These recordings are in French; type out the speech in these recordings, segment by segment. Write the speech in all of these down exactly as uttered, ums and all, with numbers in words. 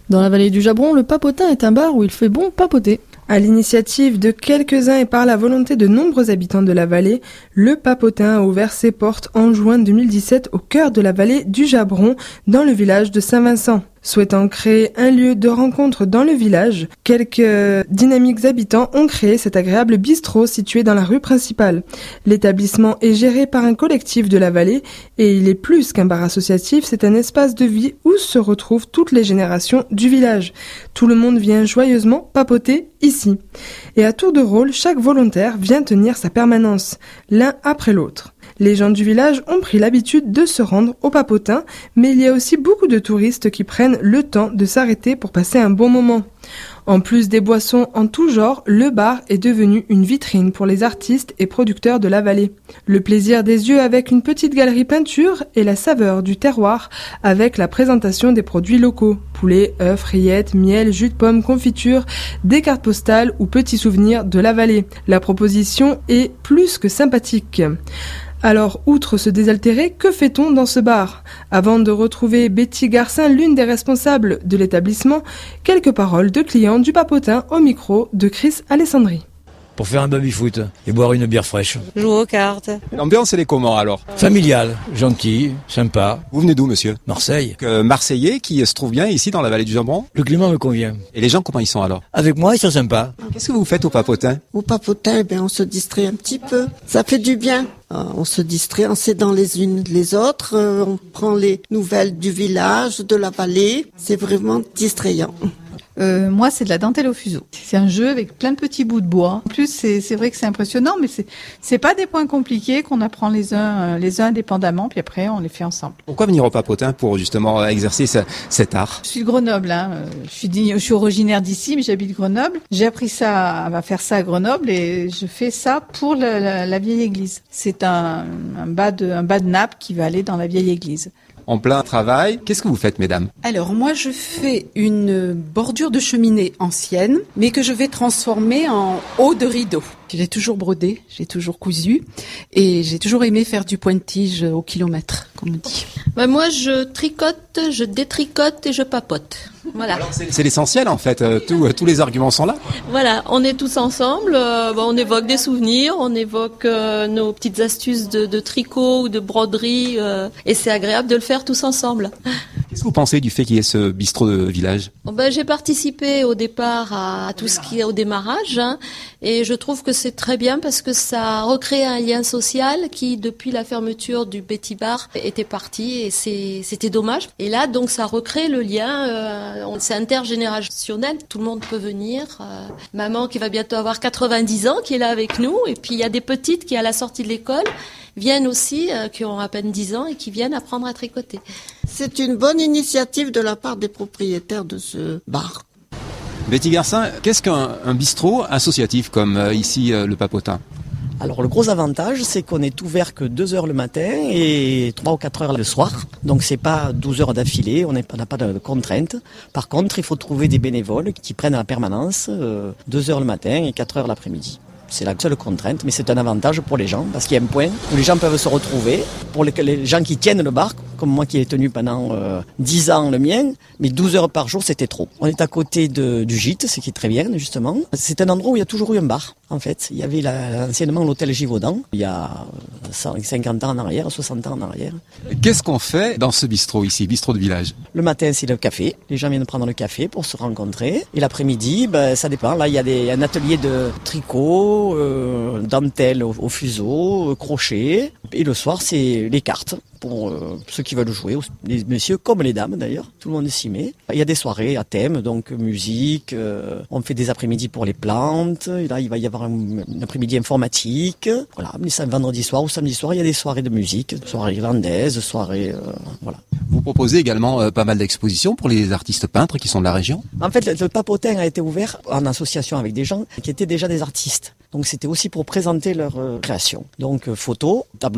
Dans la vallée du Jabron, le Papotin est un bar où il fait bon papoter. À l'initiative de quelques-uns et par la volonté de nombreux habitants de la vallée, le Papotin a ouvert ses portes en juin deux mille dix-sept au cœur de la vallée du Jabron, dans le village de Saint-Vincent. Souhaitant créer un lieu de rencontre dans le village, quelques dynamiques habitants ont créé cet agréable bistrot situé dans la rue principale. L'établissement est géré par un collectif de la vallée et il est plus qu'un bar associatif, c'est un espace de vie où se retrouvent toutes les générations du village. Tout le monde vient joyeusement papoter ici. Et à tour de rôle, chaque volontaire vient tenir sa permanence, l'un après l'autre. Les gens du village ont pris l'habitude de se rendre au Papotin, mais il y a aussi beaucoup de touristes qui prennent le temps de s'arrêter pour passer un bon moment. En plus des boissons en tout genre, le bar est devenu une vitrine pour les artistes et producteurs de la vallée. Le plaisir des yeux avec une petite galerie peinture et la saveur du terroir avec la présentation des produits locaux. Poulet, œufs, rillettes, miel, jus de pomme, confiture, des cartes postales ou petits souvenirs de la vallée. La proposition est plus que sympathique. Alors, outre se désaltérer, que fait-on dans ce bar ? Avant de retrouver Betty Garcin, l'une des responsables de l'établissement, quelques paroles de clients du Papotin au micro de Chris Alessandri. Pour faire un baby-foot et boire une bière fraîche. Jouer aux cartes. L'ambiance, elle est comment alors ? Familiale, gentille, sympa. Vous venez d'où, monsieur ? Marseille. euh, Marseillais qui se trouve bien ici dans la vallée du Jabron. Le climat me convient. Et les gens, comment ils sont alors ? Avec moi, ils sont sympas. Qu'est-ce que vous faites au Papotin ? Au Papotin, eh bien, on se distrait un petit peu. Ça fait du bien. Euh, on se distrait en s'aidant les unes les autres. Euh, on prend les nouvelles du village, de la vallée. C'est vraiment distrayant. Euh, moi, c'est de la dentelle au fuseau. C'est un jeu avec plein de petits bouts de bois. En plus, c'est, c'est vrai que c'est impressionnant, mais c'est, c'est pas des points compliqués qu'on apprend les uns, euh, les uns indépendamment, puis après, on les fait ensemble. Pourquoi venir au Papotin pour justement exercer ce, cet art ? Je suis de Grenoble, hein. Je suis, digne, je suis originaire d'ici, mais j'habite Grenoble. J'ai appris ça, à faire ça à Grenoble, et je fais ça pour la, la, la vieille église. C'est un, un bas de, un bas de nappe qui va aller dans la vieille église. En plein travail, qu'est-ce que vous faites, mesdames ? Alors moi je fais une bordure de cheminée ancienne, mais que je vais transformer en haut de rideau. J'ai toujours brodé, j'ai toujours cousu, et j'ai toujours aimé faire du pointe-tige au kilomètre, comme on dit. Bah moi je tricote, je détricote et je papote. Voilà. Alors, c'est, c'est l'essentiel en fait, euh, tout, euh, tous les arguments sont là. Voilà, on est tous ensemble, euh, bah, on évoque des souvenirs, on évoque euh, nos petites astuces de, de tricot ou de broderie, euh, et c'est agréable de le faire tous ensemble. Qu'est-ce que vous pensez du fait qu'il y ait ce bistrot de village ? Bon, bah, j'ai participé au départ à tout ce qui est au démarrage, hein, et je trouve que c'est très bien parce que ça recrée un lien social qui, depuis la fermeture du Betty Bar, était parti et c'est, c'était dommage. Et là, donc, ça recrée le lien, euh, c'est intergénérationnel, tout le monde peut venir. Euh, maman qui va bientôt avoir quatre-vingt-dix ans, qui est là avec nous, et puis il y a des petites qui, à la sortie de l'école, viennent aussi, euh, qui ont à peine dix ans et qui viennent apprendre à tricoter. C'est une bonne initiative de la part des propriétaires de ce bar. Betty Garcin, qu'est-ce qu'un un bistrot associatif comme euh, ici euh, le Papotin ? Alors le gros avantage, c'est qu'on est ouvert que deux heures le matin et trois ou quatre heures le soir. Donc c'est pas douze heures d'affilée, on n'a pas de contraintes. Par contre, il faut trouver des bénévoles qui prennent à la permanence euh, deux heures le matin et quatre heures l'après-midi. C'est la seule contrainte, mais c'est un avantage pour les gens, parce qu'il y a un point où les gens peuvent se retrouver. Pour les, les gens qui tiennent le bar, comme moi qui ai tenu pendant euh, dix ans le mien, mais douze heures par jour, c'était trop. On est à côté de, du gîte, ce qui est très bien, justement. C'est un endroit où il y a toujours eu un bar, en fait. Il y avait la, anciennement l'hôtel Givaudan, il y a cinquante ans en arrière, soixante ans en arrière. Qu'est-ce qu'on fait dans ce bistrot ici, bistrot de village ? Le matin, c'est le café. Les gens viennent prendre le café pour se rencontrer. Et l'après-midi, ben, ça dépend. Là, il y a des, un atelier de tricot, Euh, dentelle au, au fuseau, euh, crochet. Et le soir, c'est les cartes pour euh, ceux qui veulent jouer, les messieurs comme les dames d'ailleurs. Tout le monde s'y met. Il y a des soirées à thème, donc musique. Euh, on fait des après-midi pour les plantes. Et là, il va y avoir un, un après-midi informatique. Voilà, mais c'est vendredi soir ou samedi soir, il y a des soirées de musique, soirées irlandaises, soirées, euh, voilà. Vous proposez également euh, pas mal d'expositions pour les artistes peintres qui sont de la région ? En fait, le, le Papotin a été ouvert en association avec des gens qui étaient déjà des artistes. Donc c'était aussi pour présenter leur euh, création. Donc euh, photos, tableaux,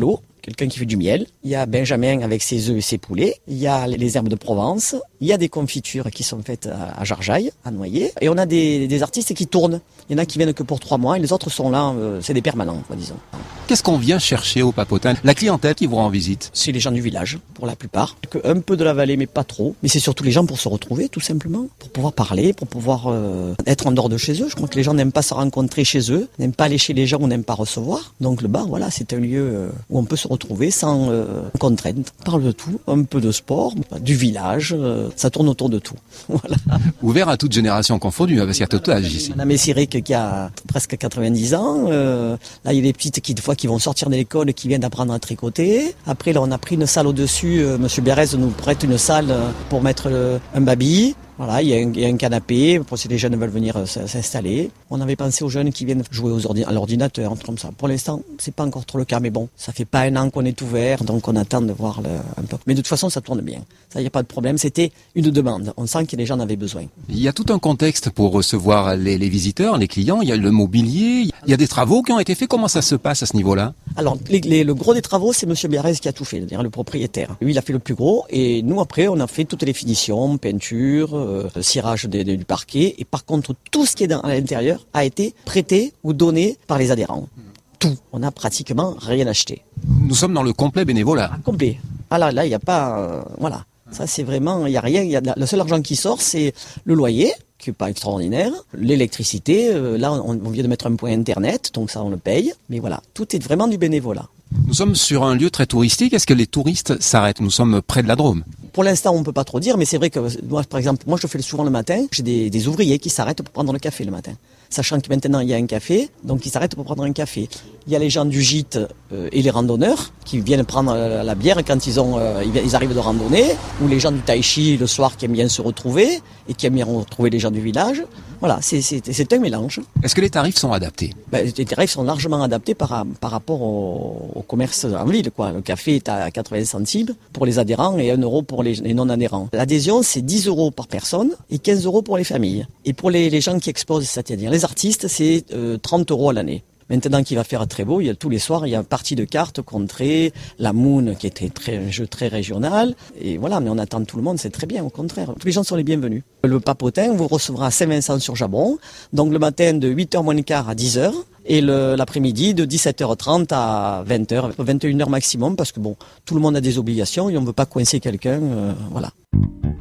quelqu'un qui fait du miel. Il y a Benjamin avec ses œufs et ses poulets. Il y a les herbes de Provence. Il y a des confitures qui sont faites à Jarjaille, à Noyer. Et on a des, des artistes qui tournent. Il y en a qui viennent que pour trois mois et les autres sont là, euh, c'est des permanents, quoi, disons. Qu'est-ce qu'on vient chercher au Papotin? La clientèle qui vous rend visite? C'est les gens du village, pour la plupart. Un peu de la vallée, mais pas trop. Mais c'est surtout les gens pour se retrouver, tout simplement. Pour pouvoir parler, pour pouvoir euh, être en dehors de chez eux. Je crois que les gens n'aiment pas se rencontrer chez eux, n'aiment pas aller chez les gens ou n'aiment pas recevoir. Donc le bar, voilà, c'est un lieu euh, où on peut se retrouver sans euh, contrainte. On parle de tout, un peu de sport, du village, euh, ça tourne autour de tout. Voilà. Ouvert à toute génération confondue, parce qu'il y a tout âge ici. Madame Essiric qui a presque quatre-vingt-dix ans. Euh, là, il y a des petites qui, des fois, qui vont sortir de l'école et qui viennent d'apprendre à tricoter. Après, là, on a pris une salle au-dessus. Euh, Monsieur Bérez nous prête une salle euh, pour mettre euh, un baby. Voilà, il y, a un, il y a un canapé pour si les jeunes veulent venir euh, s'installer. On avait pensé aux jeunes qui viennent jouer aux ordi- à l'ordinateur, un truc comme ça. Pour l'instant, c'est pas encore trop le cas, mais bon, ça fait pas un an qu'on est ouvert, donc on attend de voir le, un peu. Mais de toute façon, ça tourne bien. Ça, il n'y a pas de problème. C'était une demande. On sent que les gens en avaient besoin. Il y a tout un contexte pour recevoir les, les visiteurs, les clients. Il y a le mobilier. Il y a des travaux qui ont été faits. Comment ça se passe à ce niveau-là? Alors, les, les, le gros des travaux, c'est Monsieur Bérez qui a tout fait, c'est-à-dire le propriétaire. Lui, il a fait le plus gros, et nous, après, on a fait toutes les finitions, peinture, euh, cirage des, des, du parquet. Et par contre, tout ce qui est dans, à l'intérieur a été prêté ou donné par les adhérents. Tout. On n'a pratiquement rien acheté. Nous sommes dans le complet bénévolat. Ah, complet. Ah là, là, il n'y a pas, euh, voilà. Ça, c'est vraiment, il n'y a rien. Y a, le seul argent qui sort, c'est le loyer, qui n'est pas extraordinaire, l'électricité. Euh, là, on, on vient de mettre un point internet, donc ça, on le paye. Mais voilà, tout est vraiment du bénévolat. Nous sommes sur un lieu très touristique. Est-ce que les touristes s'arrêtent? Nous sommes près de la Drôme. Pour l'instant, on ne peut pas trop dire, mais c'est vrai que moi, par exemple, moi, je fais souvent le matin. J'ai des, des ouvriers qui s'arrêtent pour prendre le café le matin. Sachant que maintenant, il y a un café, donc ils s'arrêtent pour prendre un café. Il y a les gens du gîte euh, et les randonneurs qui viennent prendre la, la bière quand ils, ont, euh, ils arrivent de randonner, ou les gens du tai chi le soir qui aiment bien se retrouver et qui aiment bien retrouver les gens du village. Voilà, c'est, c'est, c'est un mélange. Est-ce que les tarifs sont adaptés? Ben, les tarifs sont largement adaptés par, par rapport au, au commerce en ville, quoi. Le café est à quatre-vingts centimes pour les adhérents et un euro pour les, les non-adhérents. L'adhésion, c'est dix euros par personne et quinze euros pour les familles. Et pour les, les gens qui exposent, c'est-à-dire les artistes, c'est euh, trente euros à l'année. Maintenant qu'il va faire très beau, il y a tous les soirs, il y a une partie de cartes, contrées, la Moon qui était très, un jeu très régional. Et voilà, mais on attend tout le monde, c'est très bien, au contraire. Tous les gens sont les bienvenus. Le Papotin vous recevra à Saint-Vincent-sur-Jabron, donc le matin de huit heures moins le quart à dix heures, et le, l'après-midi de dix-sept heures trente à vingt heures, vingt et une heures maximum, parce que bon, tout le monde a des obligations et on ne veut pas coincer quelqu'un, euh, voilà.